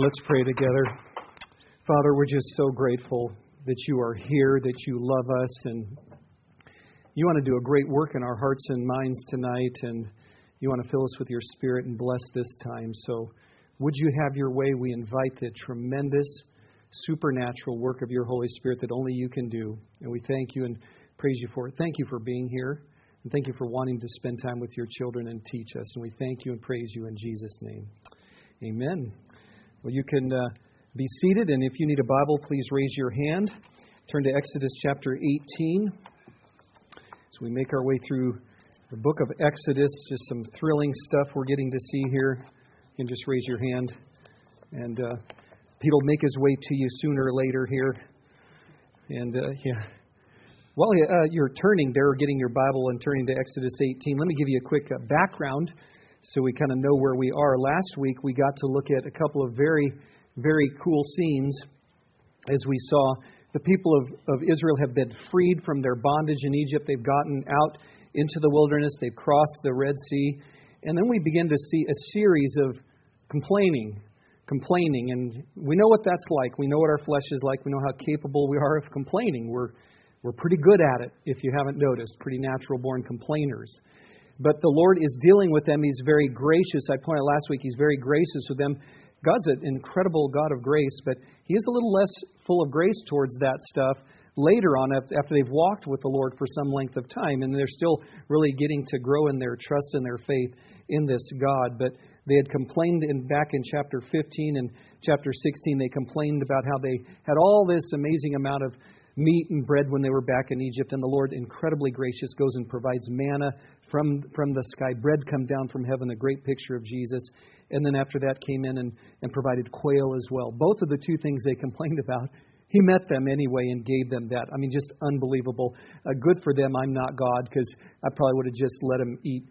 Let's pray together. Father, we're just so grateful that you are here, that you love us, and you want to do a great work in our hearts and minds tonight, and you want to fill us with your Spirit and bless this time. So would you have your way? We invite the tremendous supernatural work of your Holy Spirit that only you can do, and we thank you and praise you for it. Thank you for being here, and thank you for wanting to spend time with your children and teach us, and we thank you and praise you in Jesus' name. Amen. Well, you can be seated, and if you need a Bible, please raise your hand. Turn to Exodus chapter 18. As we make our way through the book of Exodus, just some thrilling stuff we're getting to see here. You can just raise your hand, and Pete will make his way to you sooner or later here. And while you're turning there, or getting your Bible and turning to Exodus 18, let me give you a quick background so we kind of know where we are. Last week, we got to look at a couple of very, very cool scenes as we saw the people of Israel have been freed from their bondage in Egypt. They've gotten out into the wilderness. They've crossed the Red Sea. And then we begin to see a series of complaining. And we know what that's like. We know what our flesh is like. We know how capable we are of complaining. We're pretty good at it, if you haven't noticed. Pretty natural-born complainers. But the Lord is dealing with them. He's very gracious. I pointed out last week, He's very gracious with them. God's an incredible God of grace, but He is a little less full of grace towards that stuff later on after they've walked with the Lord for some length of time, and they're still really getting to grow in their trust and their faith in this God. But they had complained back in chapter 15 and chapter 16, they complained about how they had all this amazing amount of meat and bread when they were back in Egypt, and the Lord, incredibly gracious, goes and provides manna from the sky. Bread come down from heaven, a great picture of Jesus. And then after that came in and provided quail as well. Both of the two things they complained about, He met them anyway and gave them that. I mean, just unbelievable. Good for them. I'm not God, because I probably would have just let them eat,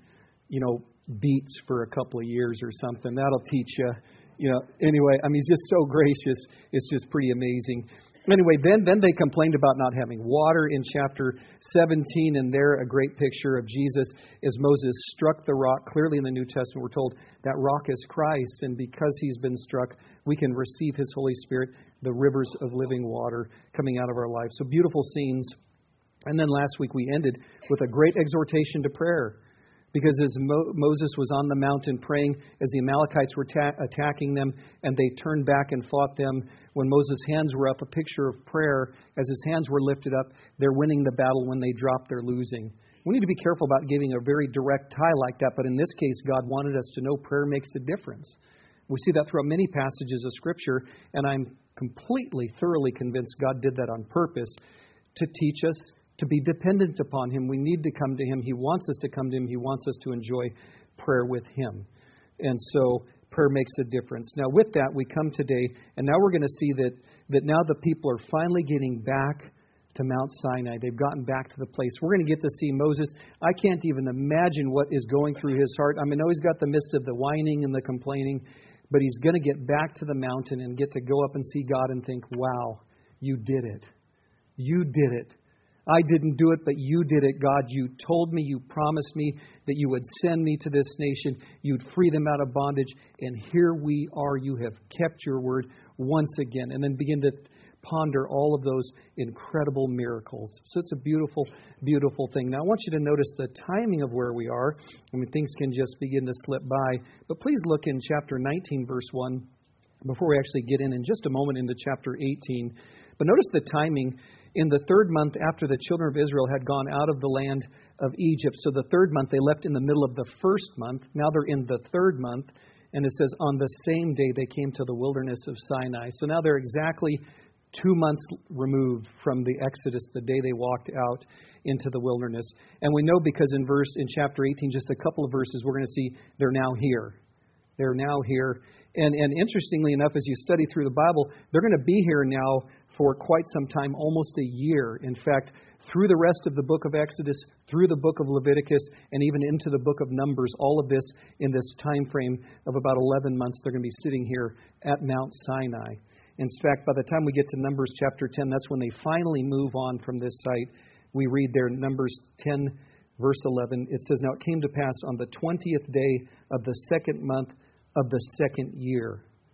beets for a couple of years or something. That'll teach you. Anyway, I mean, He's just so gracious. It's just pretty amazing. Anyway, then they complained about not having water in chapter 17, and there a great picture of Jesus as Moses struck the rock. Clearly in the New Testament we're told that rock is Christ, and because He's been struck, we can receive His Holy Spirit, the rivers of living water coming out of our lives. So beautiful scenes. And then last week we ended with a great exhortation to prayer. Because as Moses was on the mountain praying, as the Amalekites were attacking them, and they turned back and fought them, when Moses' hands were up, a picture of prayer, as his hands were lifted up, they're winning the battle. When they drop, they're losing. We need to be careful about giving a very direct tie like that, but in this case, God wanted us to know prayer makes a difference. We see that throughout many passages of Scripture, and I'm completely, thoroughly convinced God did that on purpose to teach us to be dependent upon Him. We need to come to Him. He wants us to come to Him. He wants us to enjoy prayer with Him. And so prayer makes a difference. Now with that, we come today, and now we're going to see that now the people are finally getting back to Mount Sinai. They've gotten back to the place. We're going to get to see Moses. I can't even imagine what is going through his heart. I know he's got the midst of the whining and the complaining, but he's going to get back to the mountain and get to go up and see God and think, wow, you did it. You did it. I didn't do it, but you did it, God. You told me, you promised me that you would send me to this nation. You'd free them out of bondage. And here we are. You have kept your word once again. And then begin to ponder all of those incredible miracles. So it's a beautiful, beautiful thing. Now I want you to notice the timing of where we are. Things can just begin to slip by. But please look in chapter 19, verse 1, before we actually get in just a moment into chapter 18. But notice the timing. In the third month after the children of Israel had gone out of the land of Egypt. So the third month, they left in the middle of the first month. Now they're in the third month. And it says, on the same day they came to the wilderness of Sinai. So now they're exactly 2 months removed from the Exodus, the day they walked out into the wilderness. And we know because in chapter 18, just a couple of verses, we're going to see they're now here. They're now here. And interestingly enough, as you study through the Bible, they're going to be here now for quite some time, almost a year. In fact, through the rest of the book of Exodus, through the book of Leviticus, and even into the book of Numbers, all of this in this time frame of about 11 months, they're going to be sitting here at Mount Sinai. In fact, by the time we get to Numbers chapter 10, that's when they finally move on from this site. We read there, Numbers 10, verse 11, it says, now it came to pass on the 20th day of the second month of the second year.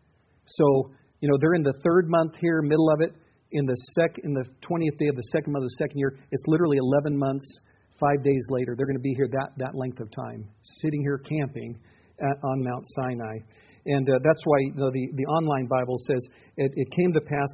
So, they're in the third month here, middle of it. In the 20th day of the second month of the second year, it's literally 11 months, 5 days later. They're going to be here that length of time, sitting here camping on Mount Sinai. And that's why the online Bible says it came to pass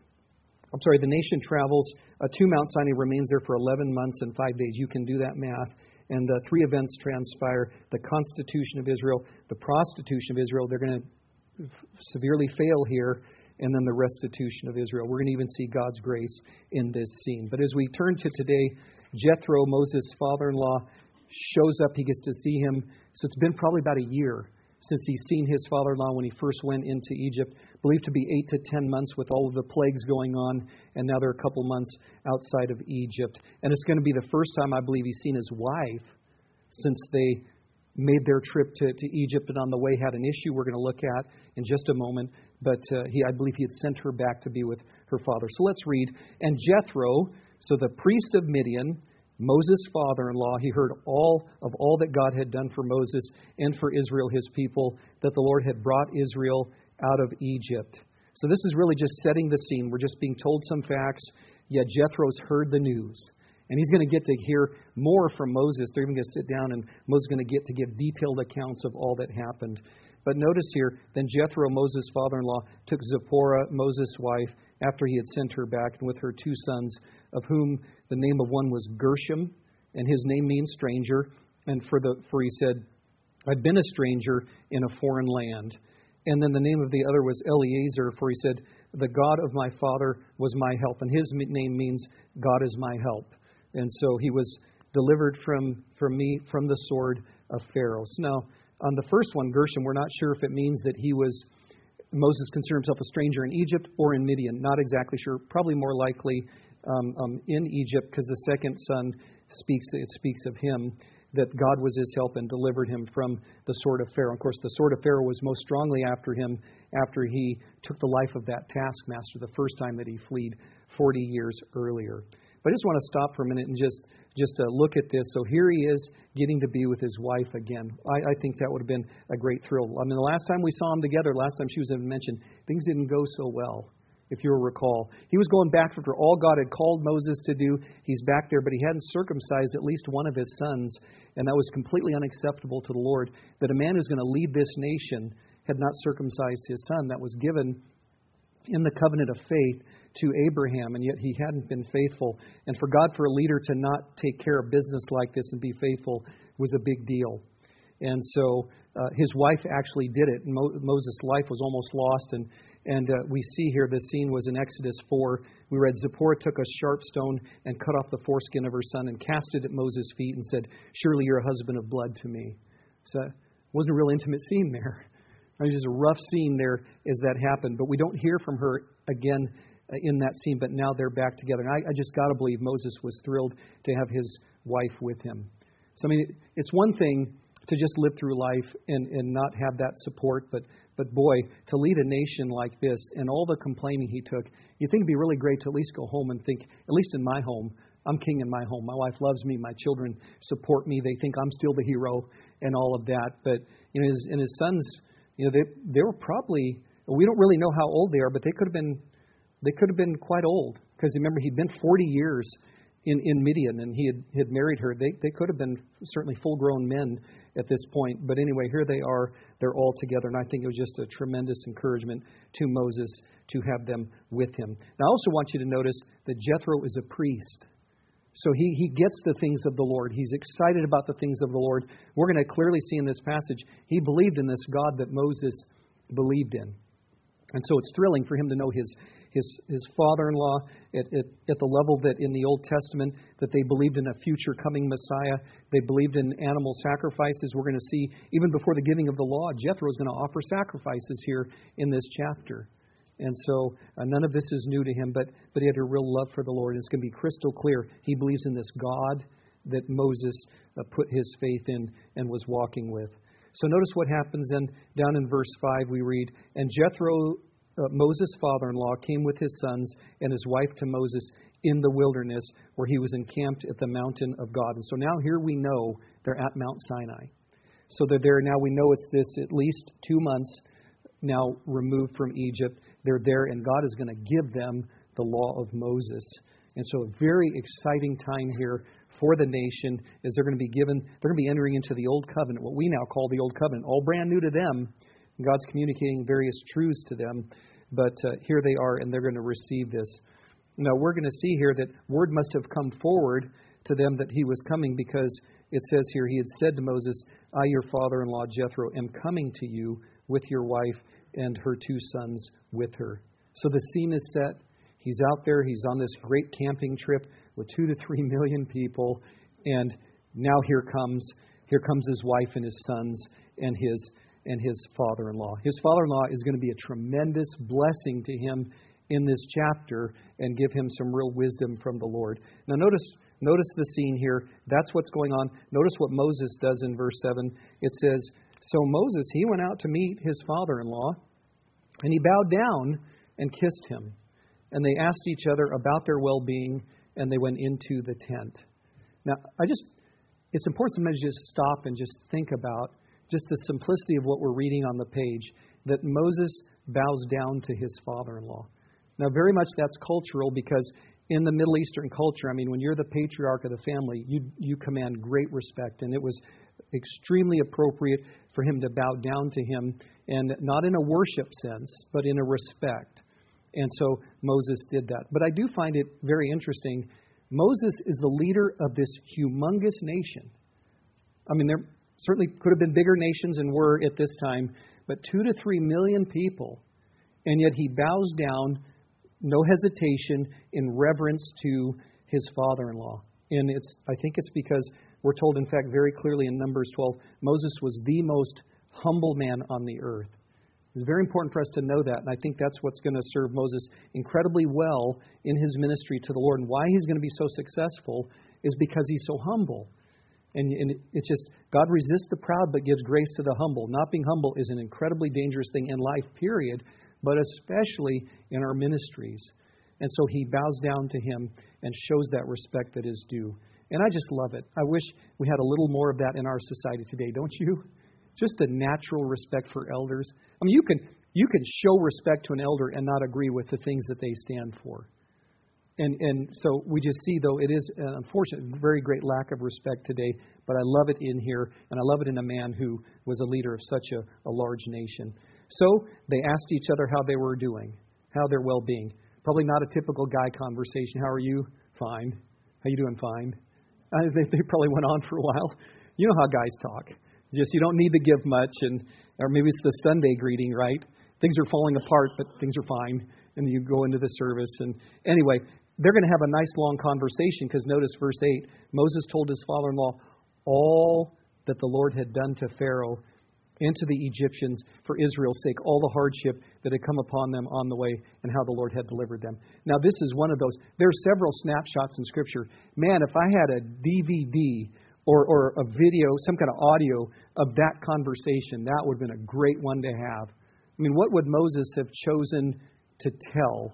the nation travels to Mount Sinai, remains there for 11 months and 5 days. You can do that math. And 3 events transpire: the constitution of Israel, the prostitution of Israel. They're going to severely fail here. And then the restitution of Israel. We're going to even see God's grace in this scene. But as we turn to today, Jethro, Moses' father-in-law, shows up. He gets to see him. So it's been probably about a year since he's seen his father-in-law when he first went into Egypt. Believed to be 8 to 10 months with all of the plagues going on. And now they're a couple months outside of Egypt. And it's going to be the first time I believe he's seen his wife since they made their trip to Egypt, and on the way had an issue we're going to look at in just a moment. But I believe he had sent her back to be with her father. So let's read. And Jethro, so the priest of Midian, Moses' father-in-law, he heard all that God had done for Moses and for Israel, his people, that the Lord had brought Israel out of Egypt. So this is really just setting the scene. We're just being told some facts, yet Jethro's heard the news. And he's going to get to hear more from Moses. They're even going to sit down, and Moses is going to get to give detailed accounts of all that happened. But notice here, then Jethro, Moses' father-in-law, took Zipporah, Moses' wife, after he had sent her back, and with her 2 sons, of whom the name of one was Gershom, and his name means stranger. And for he said, I've been a stranger in a foreign land. And then the name of the other was Eliezer, for he said, the God of my father was my help. And his name means God is my help. And so he was delivered from the sword of Pharaoh. So now, on the first one, Gershom, we're not sure if it means that Moses considered himself a stranger in Egypt or in Midian. Not exactly sure. Probably more likely in Egypt, because the second son speaks of him, that God was his help and delivered him from the sword of Pharaoh. Of course, the sword of Pharaoh was most strongly after him after he took the life of that taskmaster the first time that he fled 40 years earlier. But I just want to stop for a minute and just look at this. So here he is getting to be with his wife again. I think that would have been a great thrill. I mean, the last time we saw them together, last time she was even mentioned, things didn't go so well, if you'll recall. He was going back after all God had called Moses to do. He's back there, but he hadn't circumcised at least one of his sons, and that was completely unacceptable to the Lord, that a man who's going to lead this nation had not circumcised his son. That was given in the covenant of faith to Abraham, and yet he hadn't been faithful. And for God, for a leader to not take care of business like this and be faithful was a big deal. And so his wife actually did it. Moses' life was almost lost. And we see here this scene was in Exodus 4. We read, Zipporah took a sharp stone and cut off the foreskin of her son and cast it at Moses' feet and said, surely you're a husband of blood to me. So it wasn't a real intimate scene there. It was just a rough scene there as that happened. But we don't hear from her again in that scene, but now they're back together. And I just got to believe Moses was thrilled to have his wife with him. So, I mean, it's one thing to just live through life and not have that support, but boy, to lead a nation like this and all the complaining he took, you think it'd be really great to at least go home and think, at least in my home, I'm king in my home. My wife loves me. My children support me. They think I'm still the hero and all of that. But, his sons, they were probably, we don't really know how old they are, but they could have been quite old, because remember, he'd been 40 years in Midian, and he had married her. They could have been certainly full-grown men at this point. But anyway, here they are. They're all together, and I think it was just a tremendous encouragement to Moses to have them with him. Now, I also want you to notice that Jethro is a priest. So he gets the things of the Lord. He's excited about the things of the Lord. We're going to clearly see in this passage, he believed in this God that Moses believed in. And so it's thrilling for him to know his father-in-law at the level that in the Old Testament that they believed in a future coming Messiah. They believed in animal sacrifices. We're going to see even before the giving of the law, Jethro is going to offer sacrifices here in this chapter. And so none of this is new to him, but he had a real love for the Lord. And it's going to be crystal clear. He believes in this God that Moses put his faith in and was walking with. So notice what happens then down in verse 5 we read, and Jethro, Moses' father-in-law, came with his sons and his wife to Moses in the wilderness where he was encamped at the mountain of God. And so now here we know they're at Mount Sinai. So they're there now. We know it's this at least 2 months now removed from Egypt. They're there, and God is going to give them the law of Moses. And so a very exciting time here for the nation as they're going to be entering into the Old Covenant, what we now call the Old Covenant, all brand new to them. God's communicating various truths to them, but here they are, and they're going to receive this. Now, we're going to see here that word must have come forward to them that he was coming, because it says here, he had said to Moses, I, your father-in-law Jethro, am coming to you with your wife and her 2 sons with her. So the scene is set. He's out there. He's on this great camping trip with 2 to 3 million people. And now here comes his wife and his sons and his father-in-law. His father-in-law is going to be a tremendous blessing to him in this chapter and give him some real wisdom from the Lord. Now notice the scene here. That's what's going on. Notice what Moses does in verse 7. It says, so Moses, he went out to meet his father-in-law, and he bowed down and kissed him. And they asked each other about their well-being, and they went into the tent. Now, it's important sometimes to just stop and just think about just the simplicity of what we're reading on the page, that Moses bows down to his father-in-law. Now, very much that's cultural, because in the Middle Eastern culture, I mean, when you're the patriarch of the family, you command great respect. And it was extremely appropriate for him to bow down to him, and not in a worship sense, but in a respect. And so Moses did that. But I do find it very interesting. Moses is the leader of this humongous nation. I mean, there certainly could have been bigger nations and were at this time, but 2 to 3 million people. And yet he bows down, no hesitation, in reverence to his father-in-law. And I think it's because we're told, in fact, very clearly in Numbers 12, Moses was the most humble man on the earth. It's very important for us to know that, and I think that's what's going to serve Moses incredibly well in his ministry to the Lord. And why he's going to be so successful is because he's so humble. And it's just, God resists the proud but gives grace to the humble. Not being humble is an incredibly dangerous thing in life, period, but especially in our ministries. And so he bows down to him and shows that respect that is due. And I just love it. I wish we had a little more of that in our society today, don't you? Just the natural respect for elders. I mean, you can show respect to an elder and not agree with the things that they stand for. And so we just see, though, it is an unfortunate, very great lack of respect today, but I love it in here, and I love it in a man who was a leader of such a large nation. So they asked each other how they were doing, how their well-being. Probably not a typical guy conversation. How are you? Fine. How you doing? Fine. They probably went on for a while. You know how guys talk. Just, you don't need to give much, or maybe it's the Sunday greeting, right? Things are falling apart, but things are fine. And you go into the service. And anyway, they're going to have a nice long conversation, because notice verse 8, Moses told his father-in-law all that the Lord had done to Pharaoh and to the Egyptians for Israel's sake, all the hardship that had come upon them on the way, and how the Lord had delivered them. Now, this is one of those. There are several snapshots in Scripture. Man, if I had a DVD or a video, some kind of audio of that conversation, that would have been a great one to have. I mean, what would Moses have chosen to tell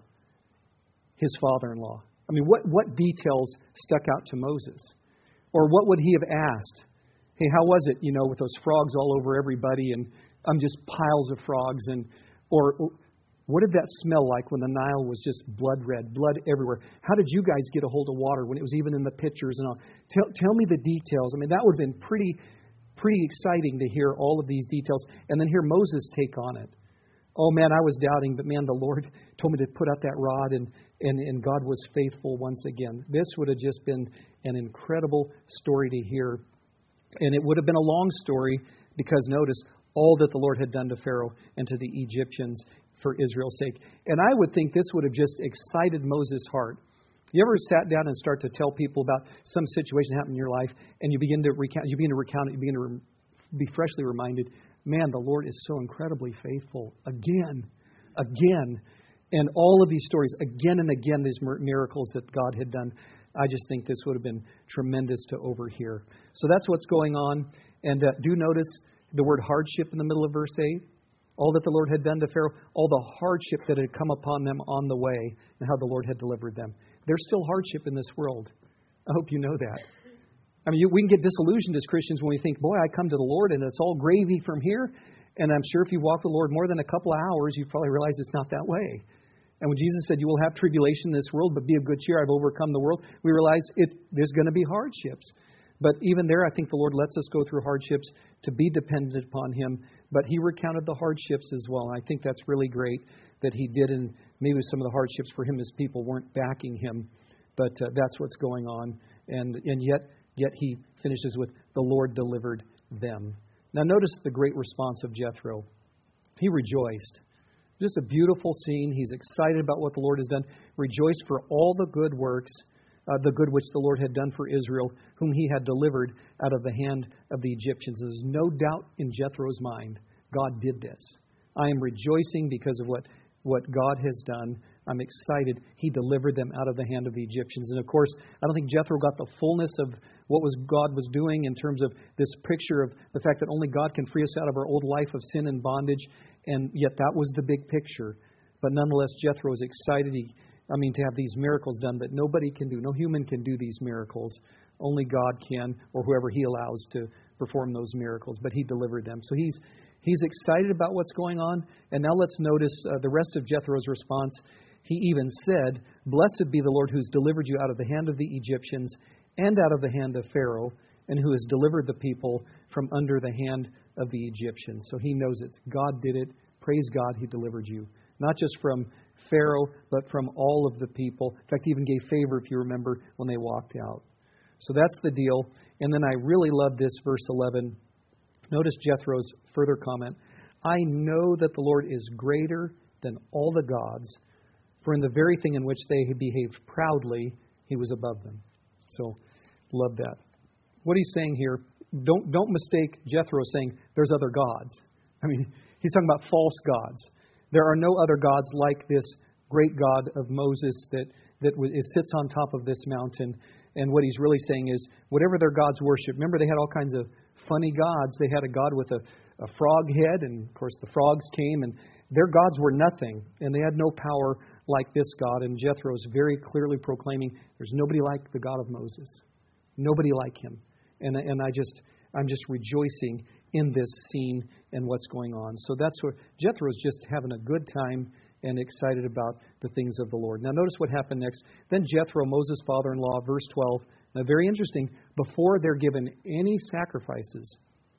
his father-in-law? I mean, what details stuck out to Moses? Or what would he have asked? Hey, how was it, with those frogs all over everybody, and just piles of frogs? Or what did that smell like when the Nile was just blood red, blood everywhere? How did you guys get a hold of water when it was even in the pitchers and all? Tell me the details. I mean, that would have been pretty exciting to hear all of these details, and then hear Moses take on it. Oh man, I was doubting, but man, the Lord told me to put out that rod, and God was faithful once again. This would have just been an incredible story to hear. And it would have been a long story, because notice all that the Lord had done to Pharaoh and to the Egyptians for Israel's sake. And I would think this would have just excited Moses' heart. You ever sat down and start to tell people about some situation that happened in your life, and you begin to recount it, you begin to be freshly reminded, man, the Lord is so incredibly faithful. Again. And all of these stories, again and again, these miracles that God had done. I just think this would have been tremendous to overhear. So that's what's going on. And do notice the word hardship in the middle of verse 8. All that the Lord had done to Pharaoh, all the hardship that had come upon them on the way, and how the Lord had delivered them. There's still hardship in this world. I hope you know that. I mean, we can get disillusioned as Christians when we think, boy, I come to the Lord and it's all gravy from here. And I'm sure if you walk with the Lord more than a couple of hours, you probably realize it's not that way. And when Jesus said, you will have tribulation in this world, but be of good cheer, I've overcome the world, we realize there's going to be hardships. But even there, I think the Lord lets us go through hardships to be dependent upon Him. But He recounted the hardships as well. And I think that's really great that He did. And maybe some of the hardships for Him, His people weren't backing Him. But that's what's going on. And yet He finishes with, the Lord delivered them. Now notice the great response of Jethro. He rejoiced. Just a beautiful scene. He's excited about what the Lord has done. Rejoiced for all the good works, the good which the Lord had done for Israel, whom He had delivered out of the hand of the Egyptians. There's no doubt in Jethro's mind, God did this. I am rejoicing because of what God has done. I'm excited. He delivered them out of the hand of the Egyptians. And of course, I don't think Jethro got the fullness of what God was doing in terms of this picture of the fact that only God can free us out of our old life of sin and bondage. And yet that was the big picture. But nonetheless, Jethro was excited to have these miracles done that nobody can do. No human can do these miracles. Only God can, or whoever He allows to perform those miracles. But He delivered them. So He's excited about what's going on. And now let's notice the rest of Jethro's response. He even said, blessed be the Lord who's delivered you out of the hand of the Egyptians and out of the hand of Pharaoh, and who has delivered the people from under the hand of the Egyptians. So he knows it. God did it. Praise God, He delivered you. Not just from Pharaoh, but from all of the people. In fact, He even gave favor, if you remember, when they walked out. So that's the deal. And then I really love this, verse 11. Notice Jethro's further comment. I know that the Lord is greater than all the gods, for in the very thing in which they behaved proudly, He was above them. So, love that. What He's saying here, don't mistake Jethro saying there's other gods. He's talking about false gods. There are no other gods like this great God of Moses that sits on top of this mountain. And what he's really saying is, whatever their gods worship, remember they had all kinds of funny gods. They had a god with a frog head, and of course the frogs came, and their gods were nothing, and they had no power like this God. And Jethro is very clearly proclaiming, there's nobody like the God of Moses. Nobody like Him. And I'm just rejoicing in this scene and what's going on. So that's what Jethro is just having a good time and excited about the things of the Lord. Now notice what happened next. Then Jethro, Moses' father-in-law, verse 12. Now very interesting, before they're given any sacrifices,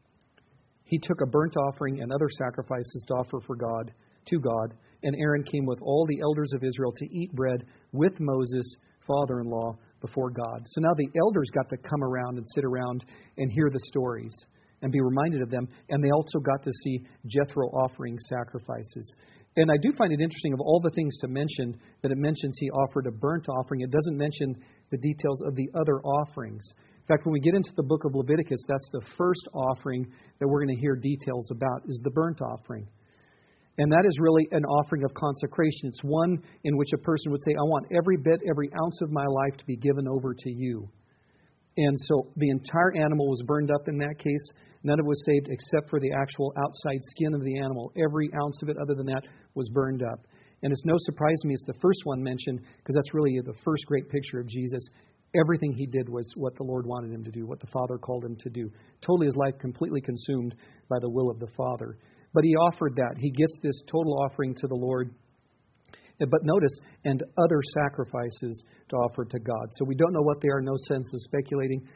he took a burnt offering and other sacrifices to offer to God. And Aaron came with all the elders of Israel to eat bread with Moses, father-in-law, before God. So now the elders got to come around and sit around and hear the stories and be reminded of them. And they also got to see Jethro offering sacrifices. And I do find it interesting, of all the things to mention, that it mentions he offered a burnt offering. It doesn't mention the details of the other offerings. In fact, when we get into the book of Leviticus, that's the first offering that we're going to hear details about, is the burnt offering. And that is really an offering of consecration. It's one in which a person would say, I want every bit, every ounce of my life to be given over to you. And so the entire animal was burned up in that case. None of it was saved except for the actual outside skin of the animal. Every ounce of it other than that was burned up. And it's no surprise to me it's the first one mentioned, because that's really the first great picture of Jesus. Everything He did was what the Lord wanted Him to do, what the Father called Him to do. Totally His life completely consumed by the will of the Father. But He offered that. He gets this total offering to the Lord. But notice, and other sacrifices to offer to God. So we don't know what they are, no sense of speculating.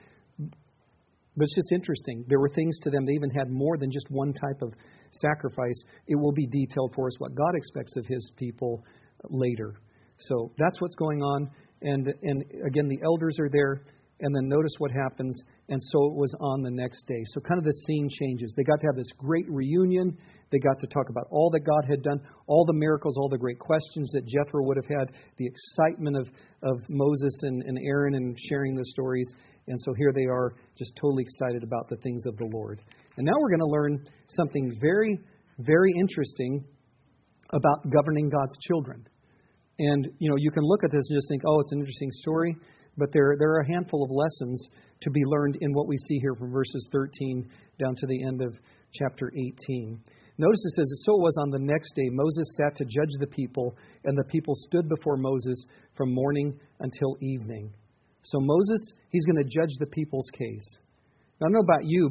But it's just interesting. There were things to them. They even had more than just one type of sacrifice. It will be detailed for us what God expects of His people later. So that's what's going on. And again, the elders are there. And then notice what happens. And so it was on the next day. So kind of the scene changes. They got to have this great reunion. They got to talk about all that God had done, all the miracles, all the great questions that Jethro would have had, the excitement of Moses and Aaron and sharing the stories. And so here they are, just totally excited about the things of the Lord. And now we're going to learn something very, very interesting about governing God's children. And, you can look at this and just think, oh, it's an interesting story. But there are a handful of lessons to be learned in what we see here from verses 13 down to the end of chapter 18. Notice it says, so it was on the next day Moses sat to judge the people, and the people stood before Moses from morning until evening. So Moses, he's going to judge the people's case. Now, I don't know about you, but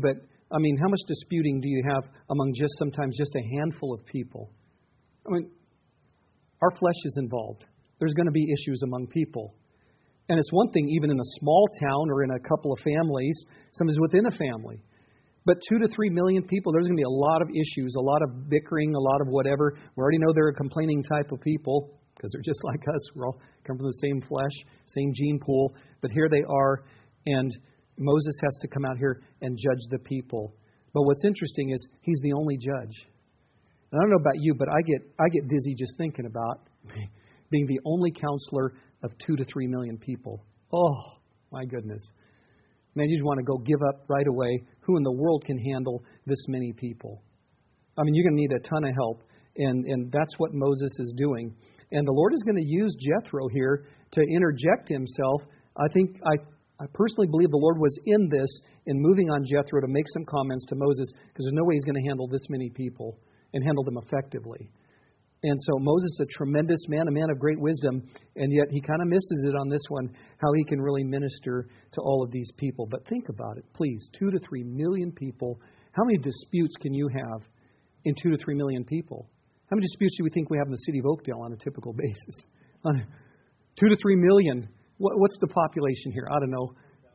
I mean, how much disputing do you have among sometimes just a handful of people? I mean, our flesh is involved. There's going to be issues among people. And it's one thing even in a small town or in a couple of families, sometimes within a family. But 2 to 3 million people, there's going to be a lot of issues, a lot of bickering, a lot of whatever. We already know they're a complaining type of people because they're just like us. We're all come from the same flesh, same gene pool. But here they are, and Moses has to come out here and judge the people. But what's interesting is he's the only judge. And I don't know about you, but I get dizzy just thinking about being the only counselor of 2 to 3 million people. Oh, my goodness. Man, you just want to go give up right away. Who in the world can handle this many people? I mean, you're going to need a ton of help. And that's what Moses is doing. And the Lord is going to use Jethro here to interject himself. I personally believe the Lord was in this, in moving on Jethro to make some comments to Moses, because there's no way he's going to handle this many people and handle them effectively. And so Moses is a tremendous man, a man of great wisdom, and yet he kind of misses it on this one, how he can really minister to all of these people. But think about it, please. 2 to 3 million people. How many disputes can you have in 2 to 3 million people? How many disputes do we think we have in the city of Oakdale on a typical basis? 2 to 3 million. What's the population here? I don't know.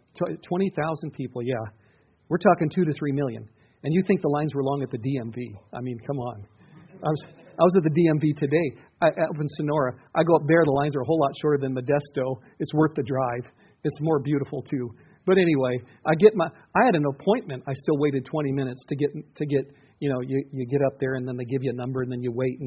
20,000 people, yeah. We're talking 2 to 3 million. And you think the lines were long at the DMV. I mean, come on. I was at the DMV today up in Sonora. I go up there, the lines are a whole lot shorter than Modesto. It's worth the drive. It's more beautiful too. But anyway, I had an appointment. I still waited 20 minutes to get you get up there and then they give you a number and then you wait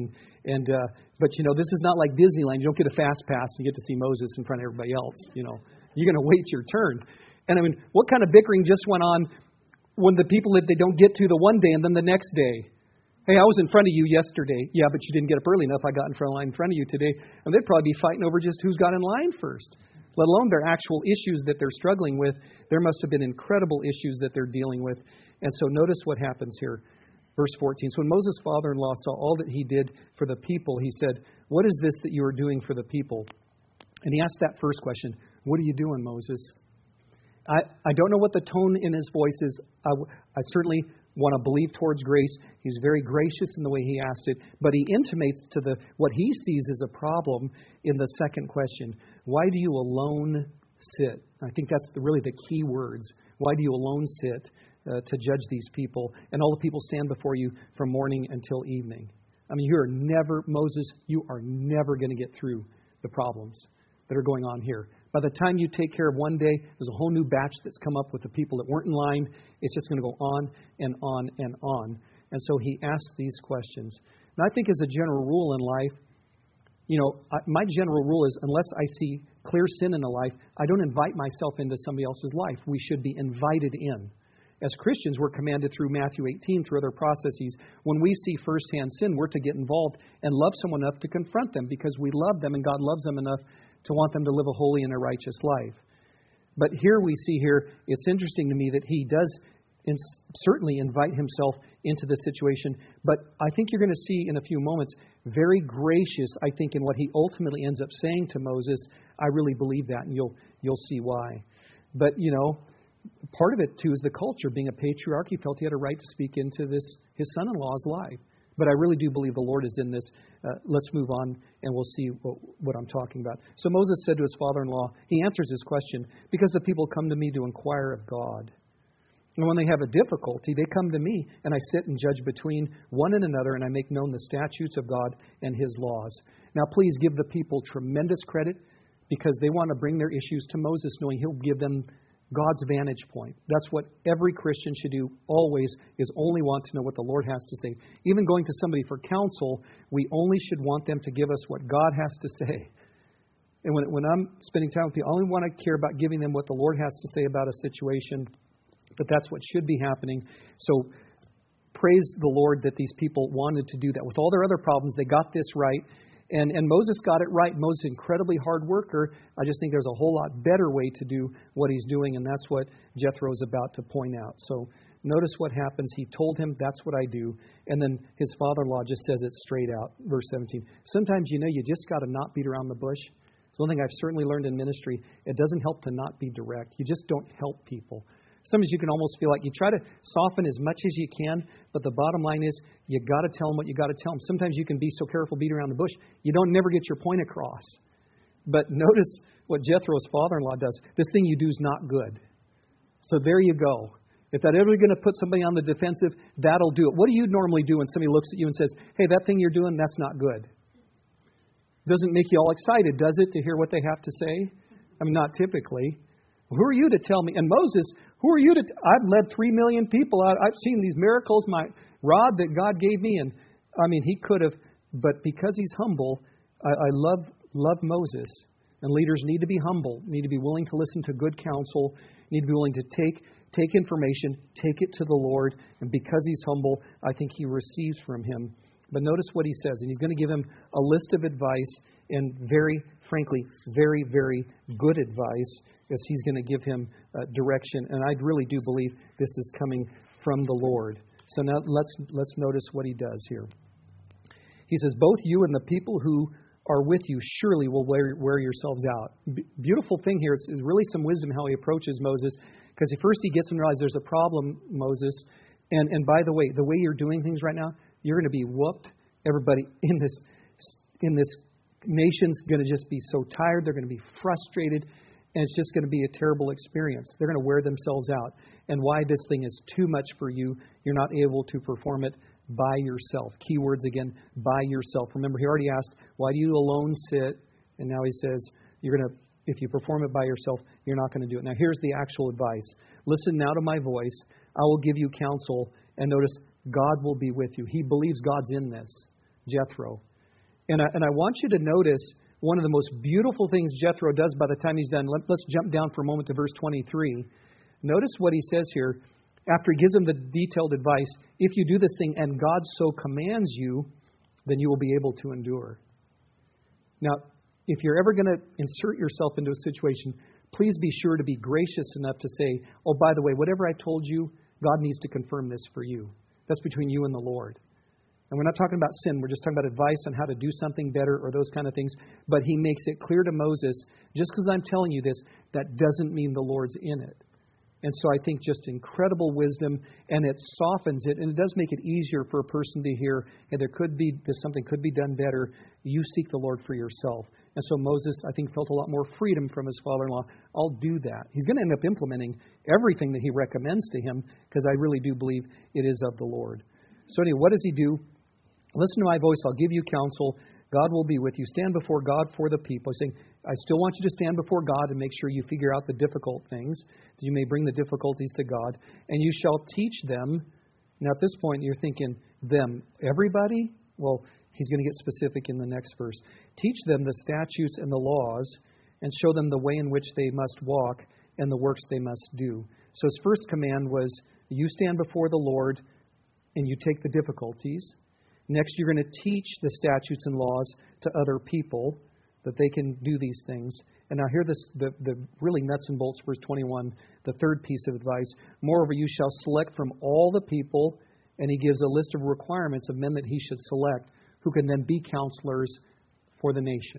but this is not like Disneyland. You don't get a fast pass and you get to see Moses in front of everybody else. You're going to wait your turn. And I mean, what kind of bickering just went on when the people that they don't get to the one day and then the next day? Hey, I was in front of you yesterday. Yeah, but you didn't get up early enough. I got in front of line in front of you today. And they'd probably be fighting over just who's got in line first, let alone their actual issues that they're struggling with. There must have been incredible issues that they're dealing with. And so notice what happens here. Verse 14. So when Moses' father-in-law saw all that he did for the people, he said, "What is this that you are doing for the people?" And he asked that first question, "What are you doing, Moses?" I don't know what the tone in his voice is. I certainly want to believe towards grace. He's very gracious in the way he asked it, but he intimates to what he sees as a problem in the second question. Why do you alone sit? I think that's really the key words. Why do you alone sit to judge these people? And all the people stand before you from morning until evening. I mean, Moses, you are never going to get through the problems that are going on here. By the time you take care of one day, there's a whole new batch that's come up with the people that weren't in line. It's just going to go on and on and on. And so he asks these questions. And I think as a general rule in life, my general rule is unless I see clear sin in a life, I don't invite myself into somebody else's life. We should be invited in. As Christians, we're commanded through Matthew 18, through other processes. When we see firsthand sin, we're to get involved and love someone enough to confront them because we love them and God loves them enough to want them to live a holy and a righteous life. But here we see it's interesting to me that he does certainly invite himself into the situation. But I think you're going to see in a few moments, very gracious, I think, in what he ultimately ends up saying to Moses. I really believe that, and you'll see why. But, part of it, too, is the culture. Being a patriarch, he felt he had a right to speak into his son-in-law's life. But I really do believe the Lord is in this. Let's move on, and we'll see what I'm talking about. So Moses said to his father-in-law, he answers his question, because the people come to me to inquire of God. And when they have a difficulty, they come to me, and I sit and judge between one and another, and I make known the statutes of God and his laws. Now, please give the people tremendous credit, because they want to bring their issues to Moses, knowing he'll give them God's vantage point. That's what every Christian should do always, is only want to know what the Lord has to say. Even going to somebody for counsel, we only should want them to give us what God has to say. And when I'm spending time with people, I only want to care about giving them what the Lord has to say about a situation. But that's what should be happening. So praise the Lord that these people wanted to do that. With all their other problems, they got this right. And Moses got it right. Moses is an incredibly hard worker. I just think there's a whole lot better way to do what he's doing, and that's what Jethro is about to point out. So notice what happens. He told him, that's what I do. And then his father-in-law just says it straight out. Verse 17. Sometimes, you just got to not beat around the bush. It's one thing I've certainly learned in ministry. It doesn't help to not be direct. You just don't help people. Sometimes you can almost feel like you try to soften as much as you can, but the bottom line is you got to tell them what you got to tell them. Sometimes you can be so careful beating around the bush, you don't never get your point across. But notice what Jethro's father-in-law does. This thing you do is not good. So there you go. If that ever going to put somebody on the defensive, that'll do it. What do you normally do when somebody looks at you and says, hey, that thing you're doing, that's not good? Doesn't make you all excited, does it, to hear what they have to say? I mean, not typically. Who are you to tell me? And Moses, who are you to... I've led 3 million people out. I've seen these miracles, my rod that God gave me. And I mean, he could have, but because he's humble, I love Moses. And leaders need to be humble, need to be willing to listen to good counsel, need to be willing to take information, take it to the Lord. And because he's humble, I think he receives from him. But notice what he says, and he's going to give him a list of advice, and very, frankly, very, very good advice, as he's going to give him direction. And I really do believe this is coming from the Lord. So now let's notice what he does here. He says, both you and the people who are with you surely will wear yourselves out. Beautiful thing here. It's really some wisdom how he approaches Moses, because first he gets him to realize there's a problem, Moses. And by the way you're doing things right now, you're going to be whooped. Everybody in this nation's going to just be so tired. They're going to be frustrated. And it's just going to be a terrible experience. They're going to wear themselves out. And why this thing is too much for you, you're not able to perform it by yourself. Keywords again, by yourself. Remember, he already asked, why do you alone sit? And now he says, if you perform it by yourself, you're not going to do it. Now here's the actual advice. Listen now to my voice. I will give you counsel. And notice, God will be with you. He believes God's in this, Jethro. And I want you to notice one of the most beautiful things Jethro does by the time he's done. Let's jump down for a moment to verse 23. Notice what he says here. After he gives him the detailed advice, if you do this thing and God so commands you, then you will be able to endure. Now, if you're ever going to insert yourself into a situation, please be sure to be gracious enough to say, oh, by the way, whatever I told you, God needs to confirm this for you. That's between you and the Lord. And we're not talking about sin. We're just talking about advice on how to do something better or those kind of things. But he makes it clear to Moses, just because I'm telling you this, that doesn't mean the Lord's in it. And so I think just incredible wisdom, and it softens it, and it does make it easier for a person to hear, hey, something could be done better. You seek the Lord for yourself. And so Moses, I think, felt a lot more freedom from his father-in-law. I'll do that. He's going to end up implementing everything that he recommends to him, because I really do believe it is of the Lord. So anyway, what does he do? Listen to my voice. I'll give you counsel. God will be with you. Stand before God for the people. He's saying, I still want you to stand before God and make sure you figure out the difficult things, that you may bring the difficulties to God. And you shall teach them. Now at this point, you're thinking, them, everybody? Well, he's going to get specific in the next verse. Teach them the statutes and the laws, and show them the way in which they must walk and the works they must do. So his first command was, you stand before the Lord and you take the difficulties. Next, you're going to teach the statutes and laws to other people, that they can do these things. And now hear this, the really nuts and bolts, verse 21, the third piece of advice. Moreover, you shall select from all the people, and he gives a list of requirements of men that he should select, who can then be counselors for the nation.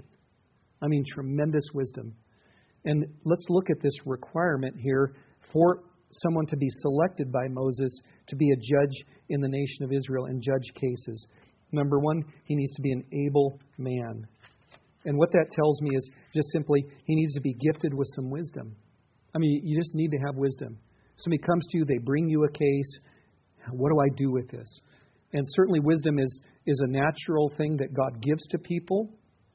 I mean, tremendous wisdom. And let's look at this requirement here for someone to be selected by Moses to be a judge in the nation of Israel and judge cases. Number one, he needs to be an able man. And what that tells me is just simply he needs to be gifted with some wisdom. I mean, you just need to have wisdom. Somebody comes to you, they bring you a case. What do I do with this? And certainly wisdom is a natural thing that God gives to people.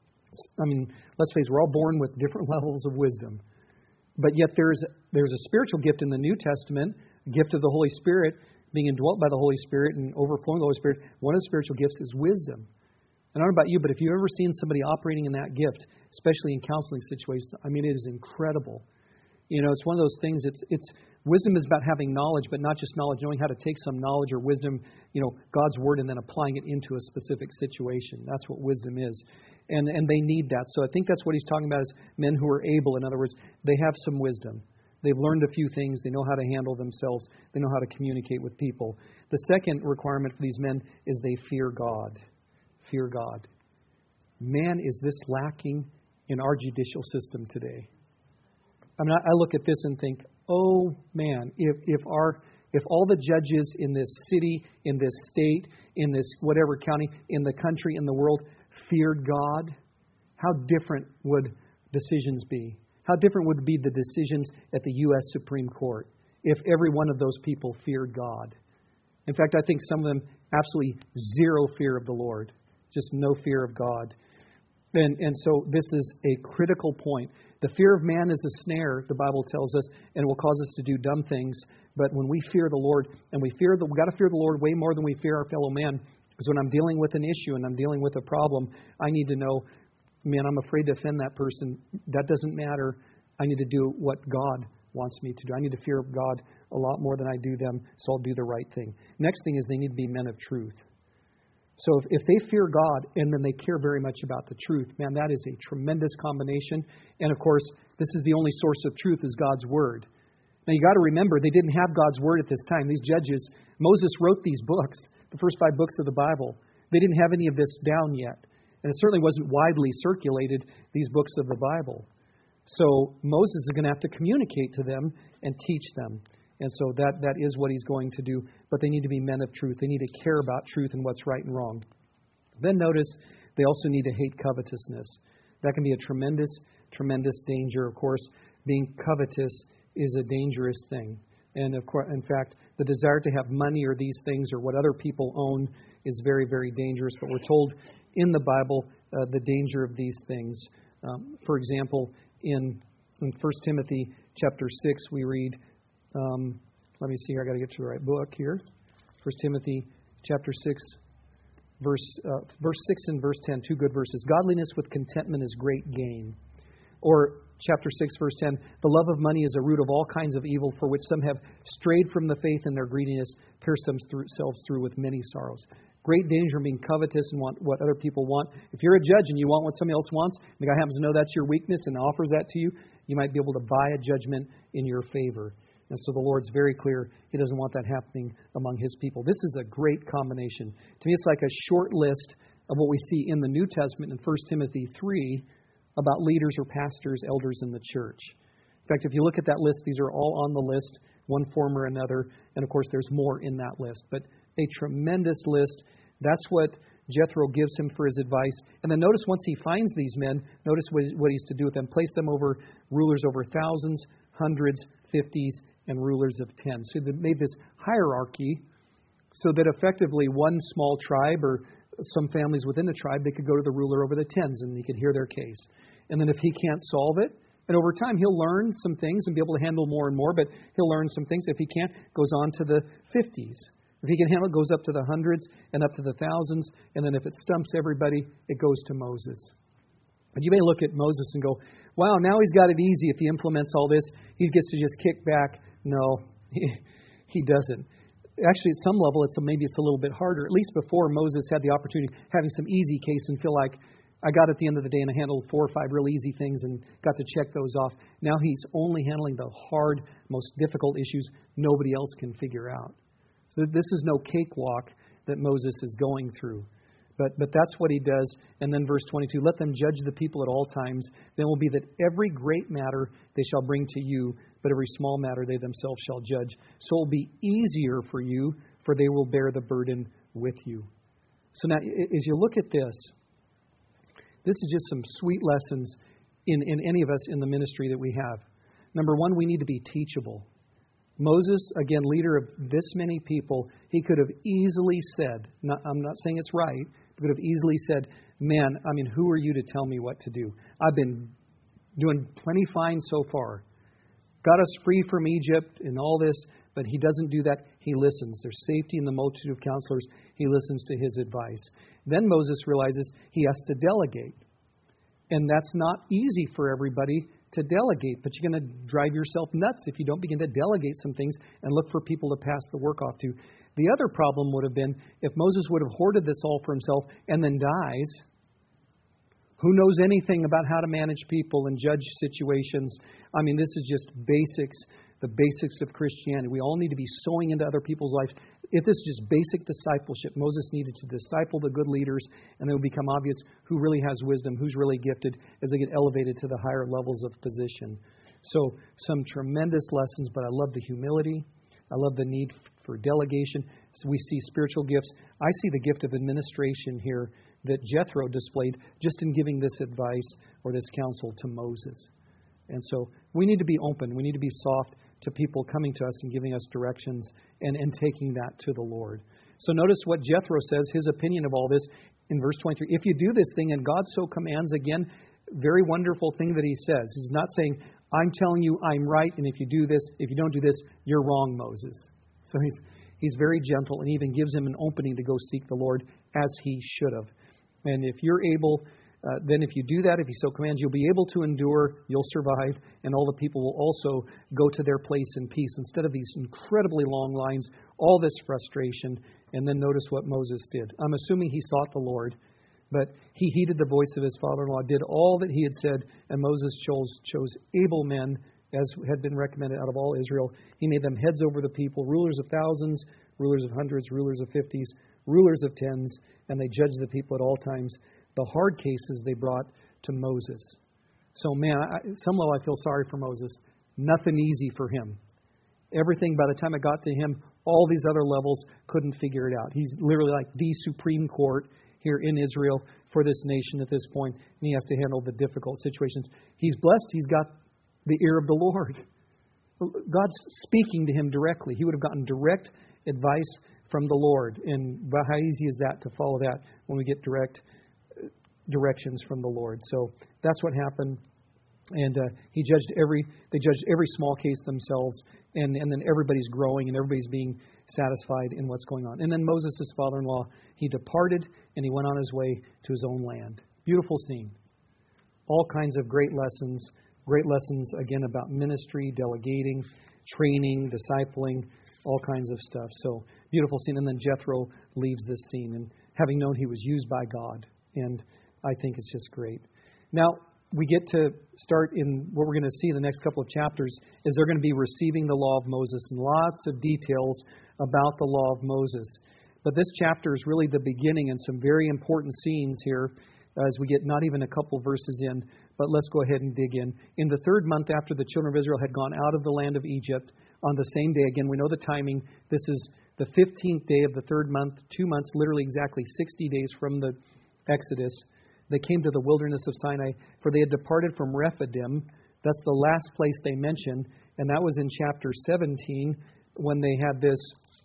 I mean, let's face it, we're all born with different levels of wisdom. But yet there's a spiritual gift in the New Testament, a gift of the Holy Spirit, being indwelt by the Holy Spirit and overflowing the Holy Spirit. One of the spiritual gifts is wisdom. And I don't know about you, but if you've ever seen somebody operating in that gift, especially in counseling situations, I mean, it is incredible. You know, it's one of those things, it's wisdom is about having knowledge, but not just knowledge, knowing how to take some knowledge or wisdom, God's Word, and then applying it into a specific situation. That's what wisdom is. And they need that. So I think that's what he's talking about, is men who are able. In other words, they have some wisdom. They've learned a few things. They know how to handle themselves. They know how to communicate with people. The second requirement for these men is they fear God. Fear God. Man, is this lacking in our judicial system today? I mean, I look at this and think, oh man, if all the judges in this city, in this state, in this whatever county, in the country, in the world, feared God, how different would decisions be? How different would be the decisions at the U.S. Supreme Court if every one of those people feared God? In fact, I think some of them absolutely zero fear of the Lord, just no fear of God. And so this is a critical point. The fear of man is a snare, the Bible tells us, and it will cause us to do dumb things. But when we fear the Lord, and we got to fear the Lord way more than we fear our fellow man, because when I'm dealing with an issue and I'm dealing with a problem, I need to know, man, I'm afraid to offend that person. That doesn't matter. I need to do what God wants me to do. I need to fear God a lot more than I do them, so I'll do the right thing. Next thing is they need to be men of truth. So if they fear God and then they care very much about the truth, man, that is a tremendous combination. And of course, this is the only source of truth is God's Word. Now you got to remember, they didn't have God's Word at this time. These judges, Moses wrote these books, the first 5 books of the Bible. They didn't have any of this down yet. And it certainly wasn't widely circulated, these books of the Bible. So Moses is going to have to communicate to them and teach them. And so that is what he's going to do. But they need to be men of truth. They need to care about truth and what's right and wrong. Then notice they also need to hate covetousness. That can be a tremendous, tremendous danger. Of course, being covetous is a dangerous thing. And of course, in fact, the desire to have money or these things or what other people own is very, very dangerous. But we're told in the Bible the danger of these things. For example, in 1 Timothy chapter 6, we read, let me see here, I got to get to the right book here. 1 Timothy chapter 6, verse 6 and verse 10, 2 good verses. Godliness with contentment is great gain. Or chapter 6, verse 10, the love of money is a root of all kinds of evil, for which some have strayed from the faith in their greediness, pierced themselves through with many sorrows. Great danger in being covetous and want what other people want. If you're a judge and you want what somebody else wants, and the guy happens to know that's your weakness and offers that to you, you might be able to buy a judgment in your favor. And so the Lord's very clear. He doesn't want that happening among His people. This is a great combination. To me, it's like a short list of what we see in the New Testament in 1 Timothy 3 about leaders or pastors, elders in the church. In fact, if you look at that list, these are all on the list, one form or another. And of course, there's more in that list. But a tremendous list. That's what Jethro gives him for his advice. And then notice once he finds these men, notice what he's to do with them. Place them over rulers over thousands, hundreds, 50s, and rulers of 10. So they made this hierarchy so that effectively one small tribe or some families within the tribe, they could go to the ruler over the 10s and he could hear their case. And then if he can't solve it, and over time he'll learn some things and be able to handle more and more, but he'll learn some things. If he can't, goes on to the 50s. If he can handle it, goes up to the hundreds and up to the thousands. And then if it stumps everybody, it goes to Moses. And you may look at Moses and go, wow, now he's got it easy if he implements all this. He gets to just kick back. No, he doesn't. Actually, at some level, maybe it's a little bit harder. At least before Moses had the opportunity of having some easy case and feel like I got at the end of the day and I handled 4 or 5 real easy things and got to check those off. Now he's only handling the hard, most difficult issues nobody else can figure out. So this is no cakewalk that Moses is going through. But that's what he does. And then verse 22, let them judge the people at all times. Then will be that every great matter they shall bring to you, but every small matter they themselves shall judge. So it will be easier for you, for they will bear the burden with you. So now, as you look at this is just some sweet lessons in any of us in the ministry that we have. Number one, we need to be teachable. Moses, again, leader of this many people, he could have easily said, I'm not saying it's right, but could have easily said, man, who are you to tell me what to do? I've been doing plenty fine so far. Got us free from Egypt and all this, but he doesn't do that. He listens. There's safety in the multitude of counselors. He listens to his advice. Then Moses realizes he has to delegate. And that's not easy for everybody to delegate, but you're going to drive yourself nuts if you don't begin to delegate some things and look for people to pass the work off to. The other problem would have been if Moses would have hoarded this all for himself and then dies. Who knows anything about how to manage people and judge situations? This is just basics, the basics of Christianity. We all need to be sowing into other people's lives. If this is just basic discipleship, Moses needed to disciple the good leaders, and it will become obvious who really has wisdom, who's really gifted as they get elevated to the higher levels of position. So some tremendous lessons, but I love the humility. I love the need for delegation. So we see spiritual gifts. I see the gift of administration here that Jethro displayed just in giving this advice or this counsel to Moses. And so we need to be open. We need to be soft to people coming to us and giving us directions and taking that to the Lord. So notice what Jethro says, his opinion of all this in verse 23. If you do this thing and God so commands, again, very wonderful thing that he says. He's not saying, I'm telling you I'm right, and if you do this, if you don't do this, you're wrong, Moses. So he's very gentle and even gives him an opening to go seek the Lord as he should have. And if you're able, then if you do that, if he so commands, you'll be able to endure, you'll survive, and all the people will also go to their place in peace instead of these incredibly long lines, all this frustration. And then notice what Moses did. I'm assuming he sought the Lord, but he heeded the voice of his father-in-law, did all that he had said, and Moses chose able men, as had been recommended out of all Israel. He made them heads over the people, rulers of thousands, rulers of hundreds, rulers of 50s, rulers of tens, and they judged the people at all times. The hard cases they brought to Moses. So, man, some level I feel sorry for Moses. Nothing easy for him. Everything, by the time it got to him, all these other levels couldn't figure it out. He's literally like the Supreme Court here in Israel for this nation at this point, and he has to handle the difficult situations. He's blessed. He's got the ear of the Lord. God's speaking to him directly. He would have gotten direct advice from the Lord. And how easy is that to follow that when we get direct directions from the Lord? So that's what happened. And they judged every small case themselves, and then everybody's growing and everybody's being satisfied in what's going on. And then Moses, his father-in-law, he departed and he went on his way to his own land. Beautiful scene. All kinds of great lessons again about ministry, delegating, training, discipling, all kinds of stuff. So beautiful scene. And then Jethro leaves this scene, and having known he was used by God. And I think it's just great. Now, we get to start in what we're going to see in the next couple of chapters is they're going to be receiving the law of Moses and lots of details about the law of Moses. But this chapter is really the beginning and some very important scenes here as we get not even a couple verses in. But let's go ahead and dig in. In the third month after the children of Israel had gone out of the land of Egypt, on the same day, again, we know the timing, this is the 15th day of the third month, 2 months, literally exactly 60 days from the Exodus. They came to the wilderness of Sinai, for they had departed from Rephidim. That's the last place they mention, and that was in chapter 17 when they had this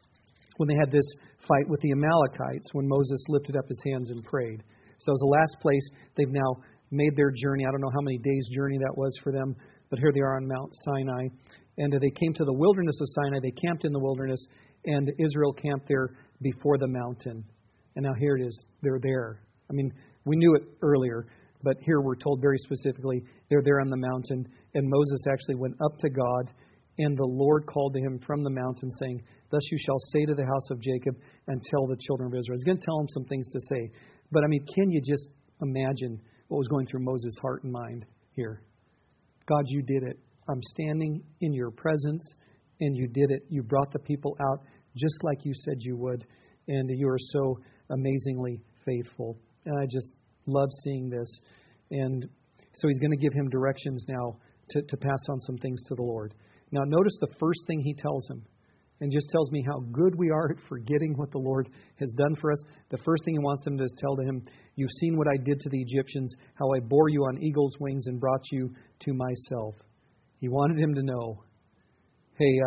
fight with the Amalekites, when Moses lifted up his hands and prayed. So it was the last place. They've now made their journey. I don't know how many days' journey that was for them, but here they are on Mount Sinai. And they came to the wilderness of Sinai. They camped in the wilderness, and Israel camped there before the mountain. And now here it is. They're there. I mean, we knew it earlier, but here we're told very specifically they're there on the mountain. And Moses actually went up to God, and the Lord called to him from the mountain, saying, "Thus you shall say to the house of Jacob and tell the children of Israel." He's going to tell them some things to say. But, I mean, can you just imagine what was going through Moses' heart and mind here? God, you did it. I'm standing in your presence, and you did it. You brought the people out just like you said you would, and you are so amazingly faithful. And I just love seeing this. And so he's going to give him directions now to pass on some things to the Lord. Now, notice the first thing he tells him, and just tells me how good we are at forgetting what the Lord has done for us. The first thing he wants him to tell to him, "You've seen what I did to the Egyptians, how I bore you on eagle's wings and brought you to myself." He wanted him to know, hey,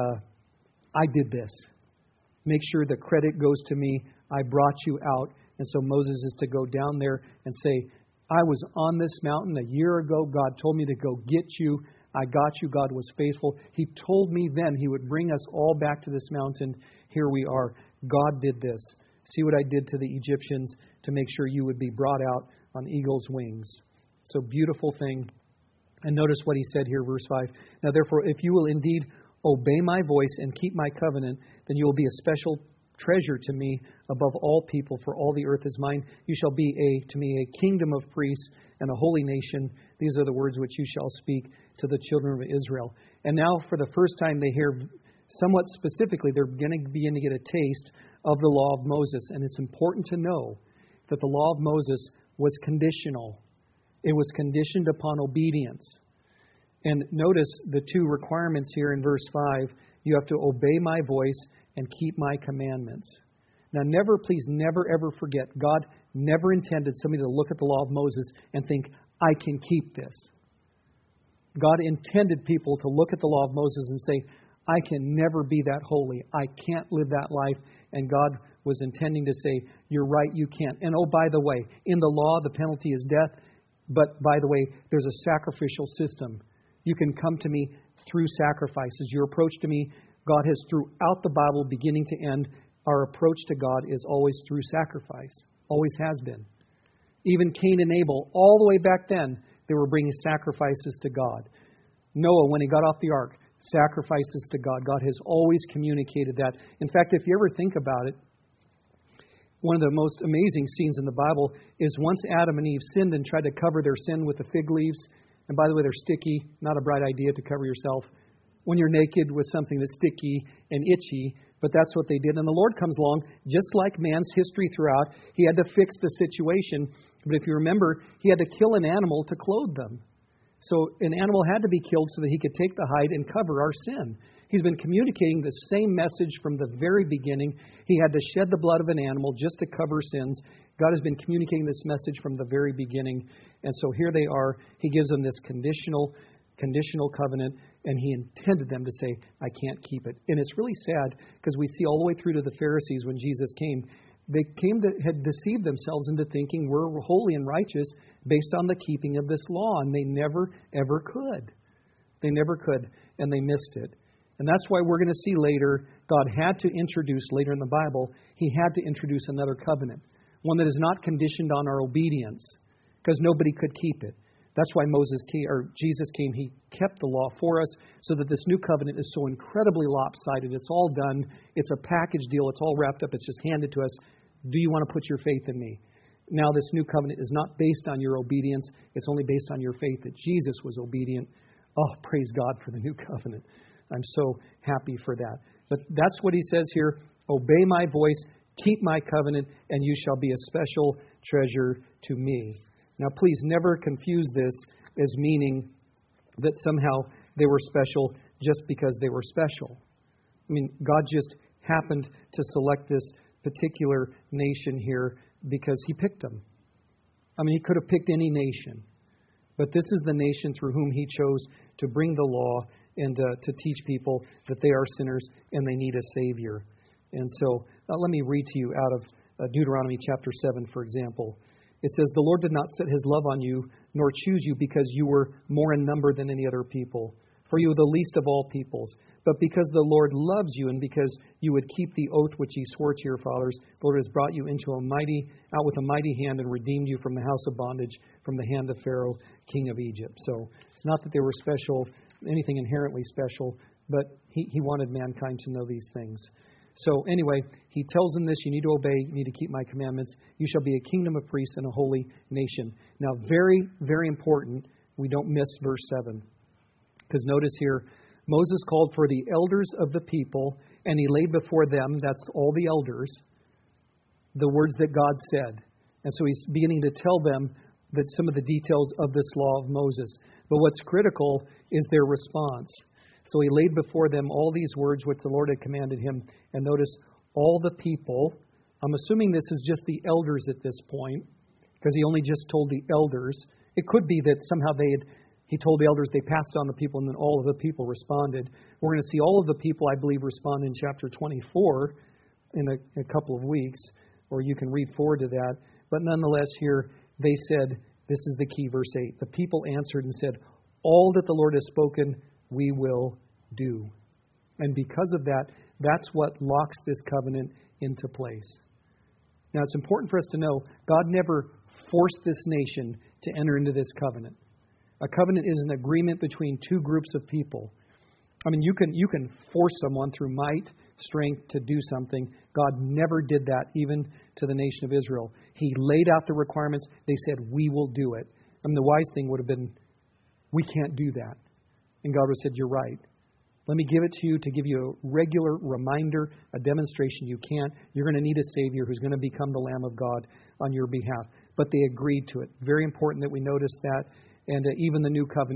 I did this. Make sure the credit goes to me. I brought you out. And so Moses is to go down there and say, I was on this mountain a year ago. God told me to go get you. I got you. God was faithful. He told me then He would bring us all back to this mountain. Here we are. God did this. See what I did to the Egyptians to make sure you would be brought out on eagle's wings. So beautiful thing. And notice what he said here, verse 5. Now therefore, if you will indeed obey my voice and keep my covenant, then you will be a special treasure to me above all people, for all the earth is mine. You shall be to me a kingdom of priests and a holy nation. These are the words which you shall speak to the children of Israel. And now for the first time they hear somewhat specifically, they're going to begin to get a taste of the law of Moses. And it's important to know that the law of Moses was conditional. It was conditioned upon obedience. And notice the two requirements here in verse 5. You have to obey my voice and keep my commandments. Now, please never, ever forget, God never intended somebody to look at the law of Moses and think, I can keep this. God intended people to look at the law of Moses and say, I can never be that holy. I can't live that life. And God was intending to say, you're right, you can't. And oh, by the way, in the law, the penalty is death. But by the way, there's a sacrificial system. You can come to me through sacrifices. Your approach to me, God has throughout the Bible, beginning to end, our approach to God is always through sacrifice. Always has been. Even Cain and Abel, all the way back then, they were bringing sacrifices to God. Noah, when he got off the ark, sacrifices to God. God has always communicated that. In fact, if you ever think about it, one of the most amazing scenes in the Bible is once Adam and Eve sinned and tried to cover their sin with the fig leaves. And by the way, they're sticky. Not a bright idea to cover yourself when you're naked with something that's sticky and itchy. But that's what they did. And the Lord comes along, just like man's history throughout. He had to fix the situation. But if you remember, he had to kill an animal to clothe them. So an animal had to be killed so that he could take the hide and cover our sin. He's been communicating the same message from the very beginning. He had to shed the blood of an animal just to cover sins. God has been communicating this message from the very beginning. And so here they are. He gives them this conditional covenant, and he intended them to say, I can't keep it. And it's really sad because we see all the way through to the Pharisees when Jesus came. They had deceived themselves into thinking we're holy and righteous based on the keeping of this law, and they never, ever could. They never could, and they missed it. And that's why we're going to see later, God had to introduce, later in the Bible, he had to introduce another covenant, one that is not conditioned on our obedience, because nobody could keep it. That's why Jesus came. He kept the law for us so that this new covenant is so incredibly lopsided. It's all done. It's a package deal. It's all wrapped up. It's just handed to us. Do you want to put your faith in me? Now this new covenant is not based on your obedience. It's only based on your faith that Jesus was obedient. Oh, praise God for the new covenant. I'm so happy for that. But that's what he says here. Obey my voice, keep my covenant, and you shall be a special treasure to me. Now, please never confuse this as meaning that somehow they were special just because they were special. I mean, God just happened to select this particular nation here because he picked them. I mean, he could have picked any nation. But this is the nation through whom he chose to bring the law and to teach people that they are sinners and they need a Savior. And so let me read to you out of Deuteronomy chapter 7, for example. It says, the Lord did not set his love on you, nor choose you because you were more in number than any other people. For you were the least of all peoples. But because the Lord loves you and because you would keep the oath which he swore to your fathers, the Lord has brought you out with a mighty hand and redeemed you from the house of bondage, from the hand of Pharaoh, king of Egypt. So it's not that they were special, anything inherently special, but he wanted mankind to know these things. So anyway, he tells them this, you need to obey, you need to keep my commandments. You shall be a kingdom of priests and a holy nation. Now, very, very important, we don't miss verse 7. Because notice here, Moses called for the elders of the people, and he laid before them, that's all the elders, the words that God said. And so he's beginning to tell them that some of the details of this law of Moses. But what's critical is their response. So he laid before them all these words which the Lord had commanded him. And notice, all the people, I'm assuming this is just the elders at this point, because he only just told the elders. It could be that somehow he told the elders, they passed on the people, and then all of the people responded. We're going to see all of the people, I believe, respond in chapter 24 in a couple of weeks, or you can read forward to that. But nonetheless, here they said, this is the key, verse 8. The people answered and said, all that the Lord has spoken, we will do. And because of that, that's what locks this covenant into place. Now, it's important for us to know, God never forced this nation to enter into this covenant. A covenant is an agreement between two groups of people. I mean, you can force someone through might, strength to do something. God never did that, even to the nation of Israel. He laid out the requirements. They said, we will do it. I mean, the wise thing would have been, we can't do that. And God would have said, you're right. Let me give it to you to give you a regular reminder, a demonstration you can't. You're going to need a Savior who's going to become the Lamb of God on your behalf. But they agreed to it. Very important that we notice that. And even the new covenant,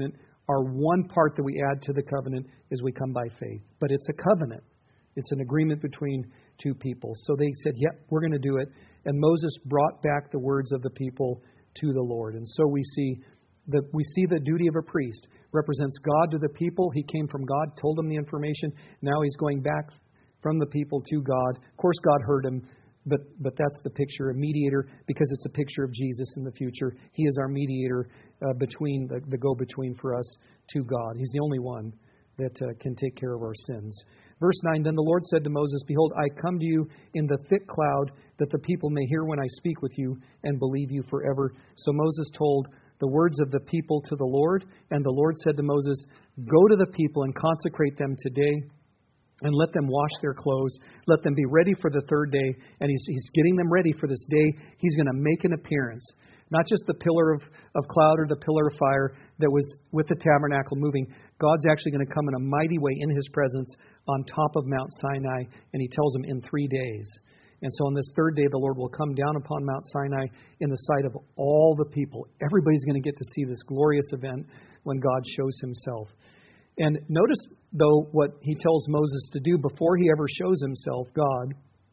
Our one part that we add to the covenant is we come by faith. But it's a covenant. It's an agreement between two people. So they said, yep, we're going to do it. And Moses brought back the words of the people to the Lord. And so we see the duty of a priest. Represents God to the people. He came from God, told them the information. Now he's going back from the people to God. Of course, God heard him. But that's the picture, a mediator, because it's a picture of Jesus in the future. He is our mediator between the go-between for us to God. He's the only one that can take care of our sins. Verse 9, then the Lord said to Moses, behold, I come to you in the thick cloud, that the people may hear when I speak with you and believe you forever. So Moses told the words of the people to the Lord, and the Lord said to Moses, go to the people and consecrate them today, and let them wash their clothes. Let them be ready for the third day. And he's getting them ready for this day. He's going to make an appearance. Not just the pillar of cloud or the pillar of fire that was with the tabernacle moving. God's actually going to come in a mighty way in His presence on top of Mount Sinai. And He tells them in 3 days. And so on this third day, the Lord will come down upon Mount Sinai in the sight of all the people. Everybody's going to get to see this glorious event when God shows Himself. And notice, though, what He tells Moses to do before He ever shows Himself, God.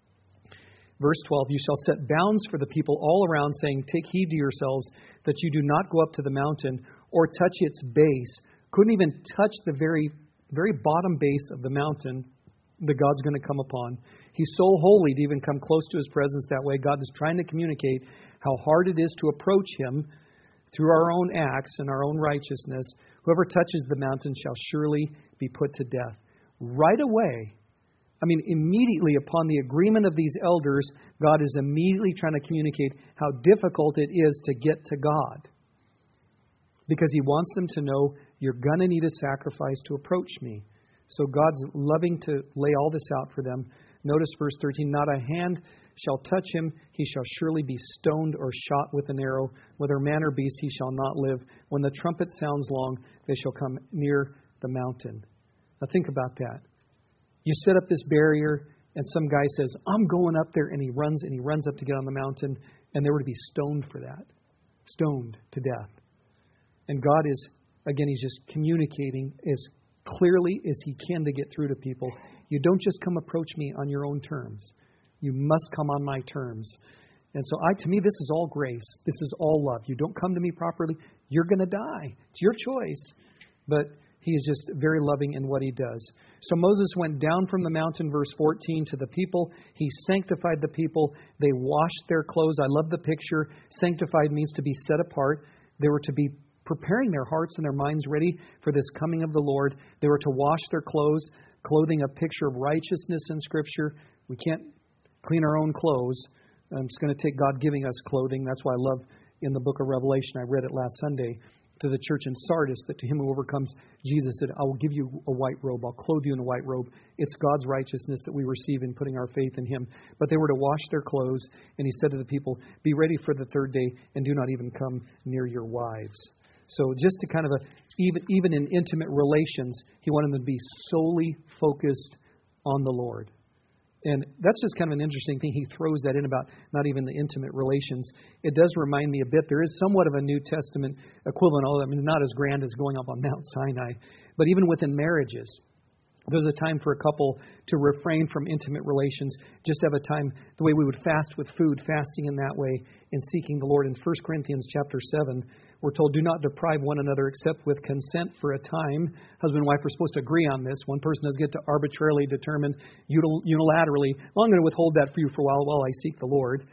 Verse 12, you shall set bounds for the people all around, saying, take heed to yourselves that you do not go up to the mountain or touch its base. Couldn't even touch the very bottom base of the mountain that God's going to come upon. He's so holy to even come close to His presence that way. God is trying to communicate how hard it is to approach Him through our own acts and our own righteousness. Whoever touches the mountain shall surely be put to death. Right away, immediately upon the agreement of these elders, God is immediately trying to communicate how difficult it is to get to God. Because He wants them to know, you're going to need a sacrifice to approach me. So God's loving to lay all this out for them. Notice verse 13, not a hand shall touch him, he shall surely be stoned or shot with an arrow. Whether man or beast, he shall not live. When the trumpet sounds long, they shall come near the mountain. Now think about that. You set up this barrier, and some guy says, I'm going up there, and he runs up to get on the mountain, and they were to be stoned for that. Stoned to death. And God is, again, He's just communicating as clearly as He can to get through to people. You don't just come approach me on your own terms. You must come on my terms. And so to me, this is all grace. This is all love. You don't come to me properly, you're going to die. It's your choice. But He is just very loving in what He does. So Moses went down from the mountain, verse 14, to the people. He sanctified the people. They washed their clothes. I love the picture. Sanctified means to be set apart. They were to be preparing their hearts and their minds ready for this coming of the Lord. They were to wash their clothes, clothing a picture of righteousness in Scripture. We can't clean our own clothes. It's going to take God giving us clothing. That's why I love in the book of Revelation, I read it last Sunday, to the church in Sardis, that to him who overcomes, Jesus said, I will give you a white robe. I'll clothe you in a white robe. It's God's righteousness that we receive in putting our faith in Him. But they were to wash their clothes. And He said to the people, be ready for the third day and do not even come near your wives. So just to kind of even in intimate relations, He wanted them to be solely focused on the Lord. And that's just kind of an interesting thing. He throws that in about not even the intimate relations. It does remind me a bit. There is somewhat of a New Testament equivalent, although not as grand as going up on Mount Sinai. But even within marriages, there's a time for a couple to refrain from intimate relations, just have a time the way we would fast with food, fasting in that way, and seeking the Lord. In 1 Corinthians chapter 7, we're told, do not deprive one another except with consent for a time. Husband and wife are supposed to agree on this. One person doesn't get to arbitrarily determine unilaterally, well, I'm going to withhold that for you for a while I seek the Lord.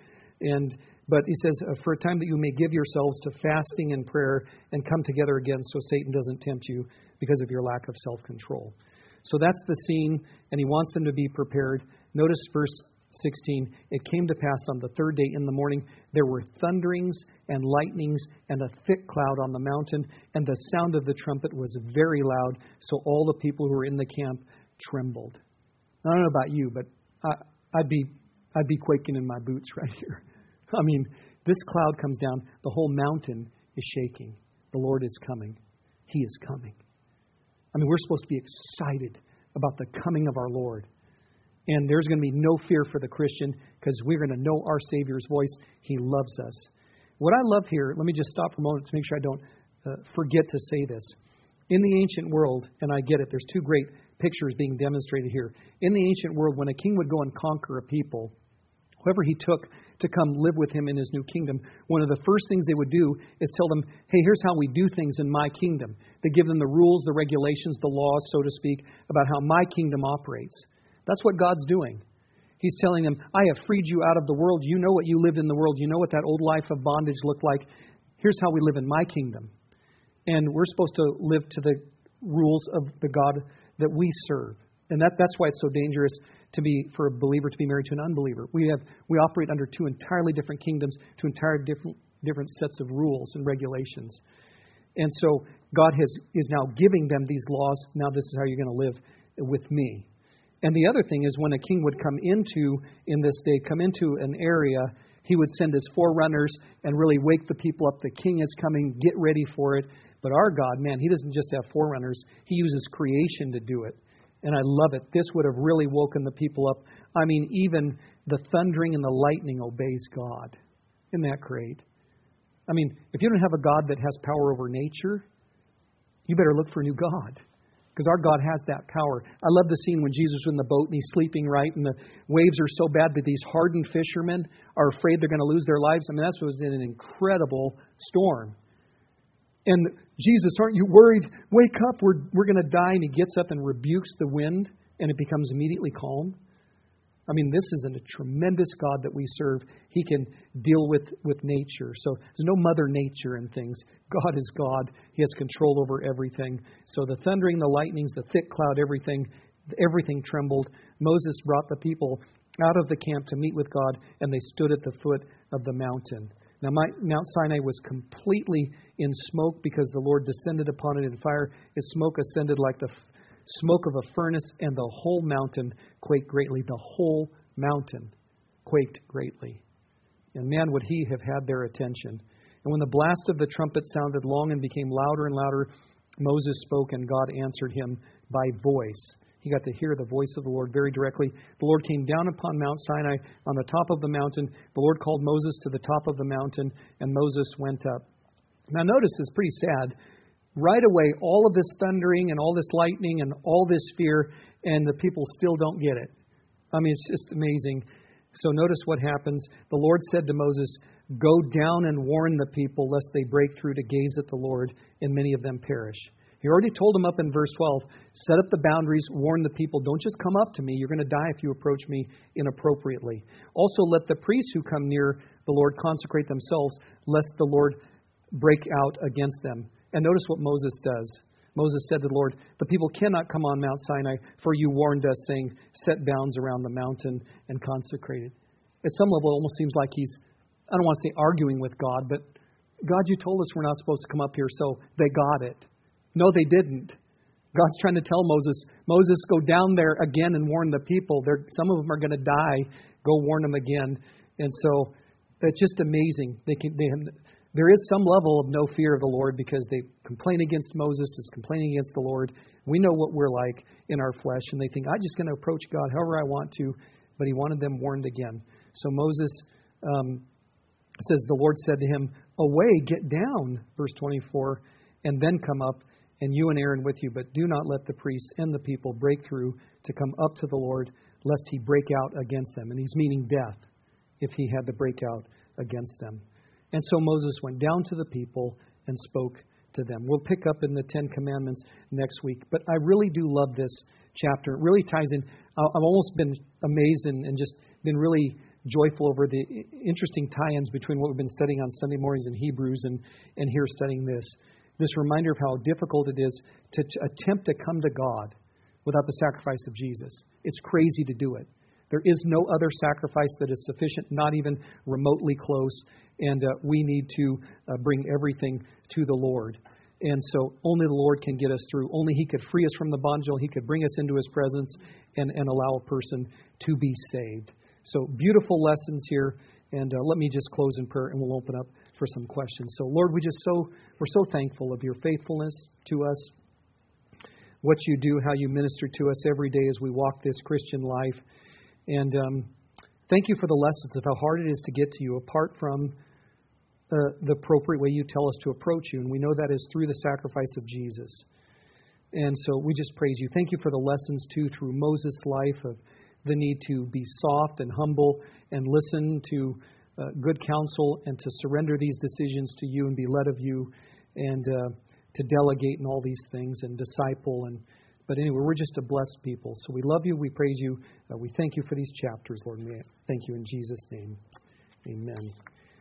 But he says, for a time that you may give yourselves to fasting and prayer and come together again so Satan doesn't tempt you because of your lack of self-control. So that's the scene, and He wants them to be prepared. Notice verse 16. It came to pass on the third day in the morning, there were thunderings and lightnings and a thick cloud on the mountain, and the sound of the trumpet was very loud, so all the people who were in the camp trembled. I don't know about you, but I'd be quaking in my boots right here. This cloud comes down, the whole mountain is shaking. The Lord is coming. He is coming. We're supposed to be excited about the coming of our Lord. And there's going to be no fear for the Christian because we're going to know our Savior's voice. He loves us. What I love here, let me just stop for a moment to make sure I don't forget to say this. In the ancient world, and I get it, there's two great pictures being demonstrated here. In the ancient world, when a king would go and conquer a people, whoever he took to come live with him in his new kingdom, one of the first things they would do is tell them, hey, here's how we do things in my kingdom. They give them the rules, the regulations, the laws, so to speak, about how my kingdom operates. That's what God's doing. He's telling them, I have freed you out of the world. You know what you lived in the world. You know what that old life of bondage looked like. Here's how we live in my kingdom. And we're supposed to live to the rules of the God that we serve. And that's why it's so dangerous for a believer to be married to an unbeliever. We operate under two entirely different kingdoms, two entirely different sets of rules and regulations. And so God is now giving them these laws. Now this is how you're going to live with me. And the other thing is when a king would come into an area, he would send his forerunners and really wake the people up. The king is coming, get ready for it. But our God, man, he doesn't just have forerunners. He uses creation to do it. And I love it. This would have really woken the people up. I mean, even the thundering and the lightning obeys God. Isn't that great? I mean, if you don't have a God that has power over nature, you better look for a new God. Because our God has that power. I love the scene when Jesus was in the boat and he's sleeping, right? And the waves are so bad that these hardened fishermen are afraid they're going to lose their lives. I mean, that was in an incredible storm. And Jesus, aren't you worried? Wake up, we're going to die. And he gets up and rebukes the wind and it becomes immediately calm. I mean, this is a tremendous God that we serve. He can deal with nature. So there's no mother nature in things. God is God. He has control over everything. So the thundering, the lightnings, the thick cloud, everything trembled. Moses brought the people out of the camp to meet with God, and they stood at the foot of the mountain. Now, Mount Sinai was completely in smoke because the Lord descended upon it in fire. Its smoke ascended like the smoke of a furnace, and the whole mountain quaked greatly. The whole mountain quaked greatly. And man, would he have had their attention. And when the blast of the trumpet sounded long and became louder and louder, Moses spoke, and God answered him by voice. He got to hear the voice of the Lord very directly. The Lord came down upon Mount Sinai on the top of the mountain. The Lord called Moses to the top of the mountain, and Moses went up. Now notice it's pretty sad. Right away, all of this thundering and all this lightning and all this fear, and the people still don't get it. I mean, it's just amazing. So notice what happens. The Lord said to Moses, go down and warn the people, lest they break through to gaze at the Lord, and many of them perish. He already told them up in verse 12, set up the boundaries, warn the people, don't just come up to me. You're going to die if you approach me inappropriately. Also, let the priests who come near the Lord consecrate themselves, lest the Lord break out against them. And notice what Moses does. Moses said to the Lord, the people cannot come on Mount Sinai, for you warned us, saying, set bounds around the mountain and consecrate it. At some level, it almost seems like he's, I don't want to say arguing with God, but God, you told us we're not supposed to come up here, so they got it. No, they didn't. God's trying to tell Moses, go down there again and warn the people. Some of them are going to die. Go warn them again. And so it's just amazing. There is some level of no fear of the Lord because they complain against Moses, is complaining against the Lord. We know what we're like in our flesh, and they think, I'm just going to approach God however I want to. But he wanted them warned again. So Moses says, the Lord said to him, away, get down, verse 24, and then come up, and you and Aaron with you. But do not let the priests and the people break through to come up to the Lord, lest he break out against them. And he's meaning death if he had to break out against them. And so Moses went down to the people and spoke to them. We'll pick up in the Ten Commandments next week. But I really do love this chapter. It really ties in. I've almost been amazed and just been really joyful over the interesting tie-ins between what we've been studying on Sunday mornings in Hebrews and here studying this. This reminder of how difficult it is to attempt to come to God without the sacrifice of Jesus. It's crazy to do it. There is no other sacrifice that is sufficient, not even remotely close. And we need to bring everything to the Lord. And so only the Lord can get us through. Only He could free us from the bondage. He could bring us into His presence and allow a person to be saved. So beautiful lessons here. And let me just close in prayer and we'll open up for some questions. So Lord, we're so thankful of your faithfulness to us, what you do, how you minister to us every day as we walk this Christian life. And thank you for the lessons of how hard it is to get to you apart from the appropriate way you tell us to approach you. And we know that is through the sacrifice of Jesus. And so we just praise you. Thank you for the lessons, too, through Moses' life of the need to be soft and humble and listen to good counsel and to surrender these decisions to you and be led of you and to delegate in all these things and disciple. But anyway, we're just a blessed people. So we love you. We praise you. We thank you for these chapters, Lord. And we thank you in Jesus' name. Amen.